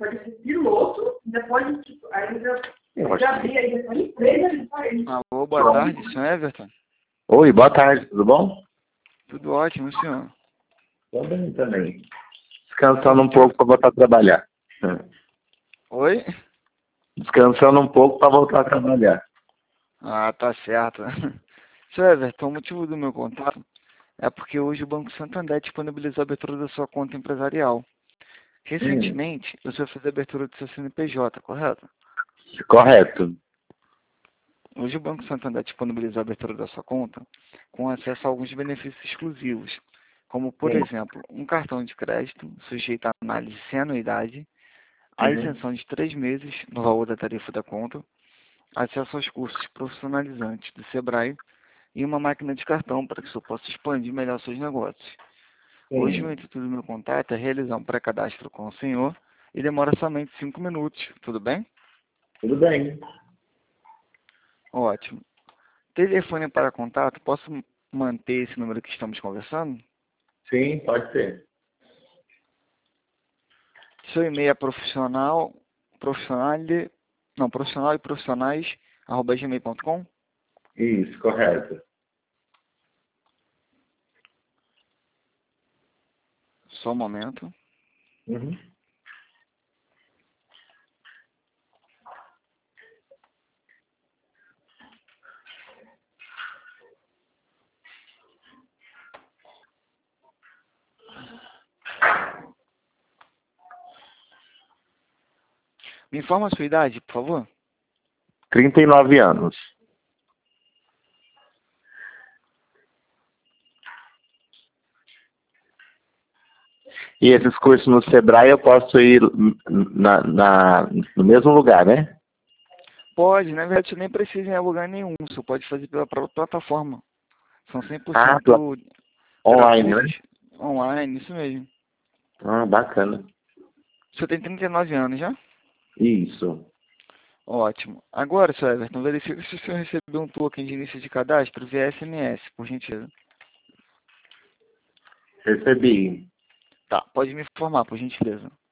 vai ser piloto, depois, tipo, ainda já abrir aí essa empresa para ele. Alô, boa tarde, senhor Everton. Oi, boa tarde, tudo bom? Tudo ótimo, senhor. Tô bem também. Descansando um pouco para voltar a trabalhar. Oi? Descansando um pouco para voltar a trabalhar. Ah, tá certo. Senhor Everton, o motivo do meu contato é porque hoje o Banco Santander disponibilizou a abertura da sua conta empresarial. Recentemente, você fez a abertura do seu CNPJ, correto? Correto. Hoje o Banco Santander disponibilizou a abertura da sua conta com acesso a alguns benefícios exclusivos, como, por exemplo, um cartão de crédito sujeito à análise sem anuidade, a isenção de 3 meses no valor da tarifa da conta, acesso aos cursos profissionalizantes do Sebrae e uma máquina de cartão para que o senhor possa expandir melhor seus negócios. Hoje o intuito do meu contato é realizar um pré-cadastro com o senhor e demora somente 5 minutos, tudo bem? Tudo bem. Ótimo. Telefone para contato, posso manter esse número que estamos conversando? Sim, pode ser. Seu e-mail é profissional e profissionais, @gmail.com? Isso, correto. Só um momento. Me informa a sua idade, por favor. 39 anos. E esses cursos no Sebrae eu posso ir no mesmo lugar, né? Pode, na verdade você nem precisa ir em lugar nenhum, você pode fazer pela própria plataforma. São 100% Ah, online, né? gratuitos, online, isso mesmo. Ah, bacana. Você tem 39 anos já? Isso. Ótimo. Agora, senhor Everton, verifica se o senhor recebeu um token de início de cadastro via SMS, por gentileza. Recebi. Tá, pode me informar, por gentileza.